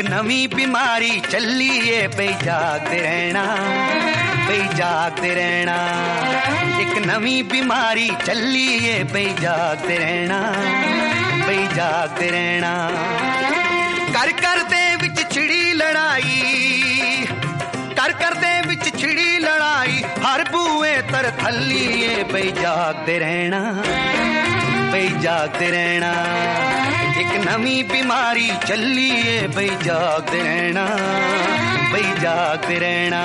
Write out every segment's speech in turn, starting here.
नवी बीमारी चली है बई जागते रहना, बई जागते रहना। एक नवी बीमारी चली है बई जागते रहना, बई जागते रहना। कर कर दे विच छिड़ी लड़ाई, कर कर दे विच छिड़ी लड़ाई, हर बूए तर थली है बई जागते रहना, बई जागते रहना। एक नवी बीमारी चली है बई जागते रहना, बई जागते रहना।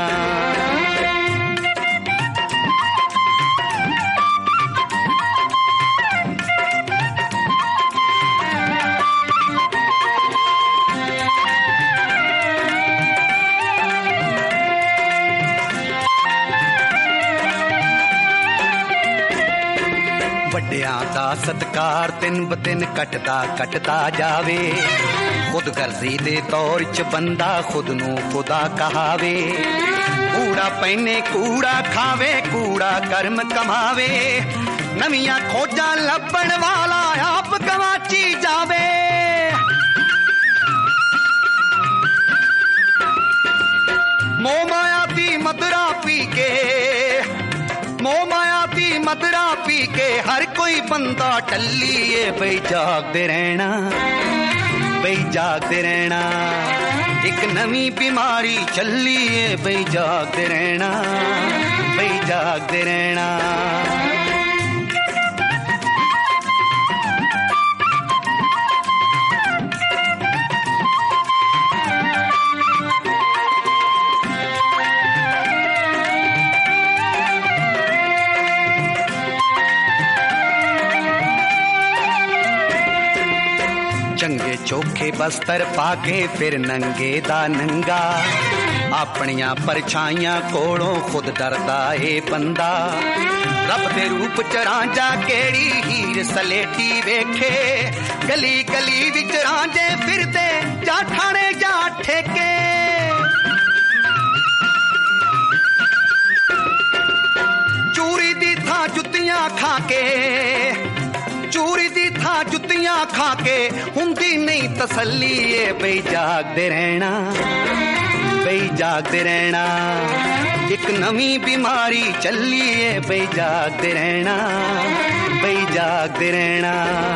ਵੱਡਿਆਂ ਦਾ ਸਤਕਾਰ ਤਿੰਨ ਬਤਿੰਨ ਘਟਦਾ ਜਾਵੇ। ਖੁਦ ਗਰਜ਼ੀ ਦੇ ਤੌਰ 'ਚ ਬੰਦਾ ਖੁਦ ਨੂੰ ਖੁਦਾ ਕਹਾਵੇ। ਕੂੜਾ ਪੈਨੇ ਕੂੜਾ ਖਾਵੇ, ਕੂੜਾ ਕਰਮ ਕਮਾਵੇ। ਨਵੀਆਂ ਖੋਜਾਂ ਲੱਭਣ ਵਾਲਾ ਆਪ ਗਵਾਚੀ ਜਾਵੇ। ਮੋਹ ਮਾਇਆ ਦੀ ਮਦਰਾ ਪੀ ਕੇ, मोह माया दी मदरा पी के हर कोई बंदा टल्लीए बई जागते रहना, बई जागते रहना। एक नवी बीमारी चलीए बई जागते रहना, बई जागते रहना। चंगे चोखे बस्तर पाके फिर नंगे दा नंगा। अपनियां परछाइयां कोलों खुद डरदा ए बंदा। रब दे रूप च रांझा केड़ी हीर सलेटी वेखे। गली गली विच रांझे फिरदे जा ठाणे जा ठेके। चूरी दी थां जुत्तियां खाके, चूरी दी थां जुत्तियां खाके हुंदी नहीं तसल्ली है बई जागते रहना, बई जागते रहना। एक नवी बीमारी चली है बई जागते रहना, बई जागते रहना।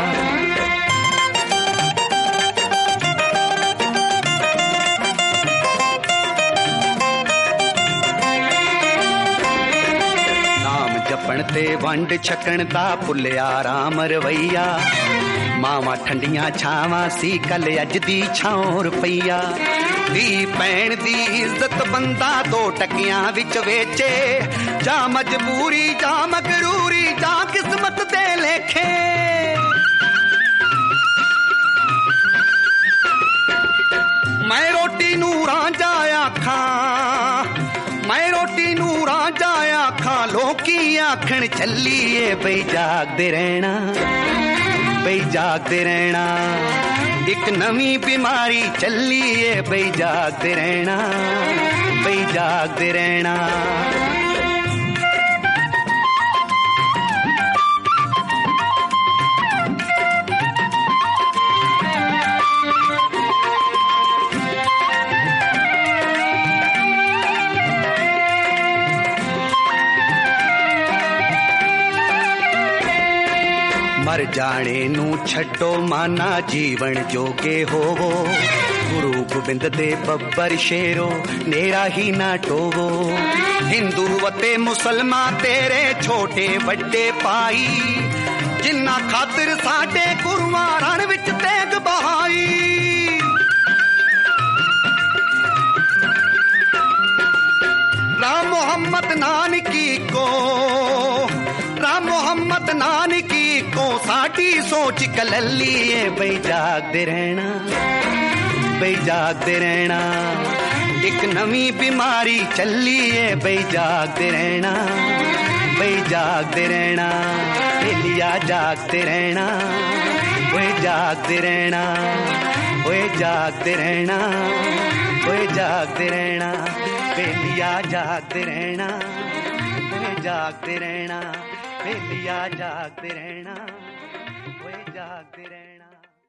जपण ते वंड छकण दा भुलिया राम रवैया। मावां ठंडियां छावां सी कल अज दी छां रुपैया। धी भैण दी इज्जत बंदा दो टकियां विच वेचे। जा मजबूरी जा मगरूरी जा किस्मत दे लेखे। मैं रोटी नूं रांझा आखां, मैं रोटी नूं रांझा आखां। लोकी आखण चलीए बई जागते रहना, बई जागते रहना। एक नवी बीमारी चलीए बई जागते रहना, बई जागते रहना। मर जाने नू छड्डो माना जीवन जोगे होवो। गुरु गोबिंद दे बब्बर शेरो नेरा ही ना टोवो। हिंदू वते मुसलमान तेरे छोटे बड़े पाई। जिन्ना खातिर साडे गुरुआं रण विच तेग बहाई। राम मोहम्मद नानकी को, राम मोहम्मद नानकी को साडी सोच कलली है बई जागते रहना, बई जागते रहना। एक नवी बीमारी चली है बई जागते रहना, बई जागते रहना। बेलिया जागते रहना, ओए जागते रहना, ओए जागते रहना, ओए जागते रहना। बेलिया जागते रहना, ओए जागते रहना। बेलिया जागते रहना, ओए जागते रहना।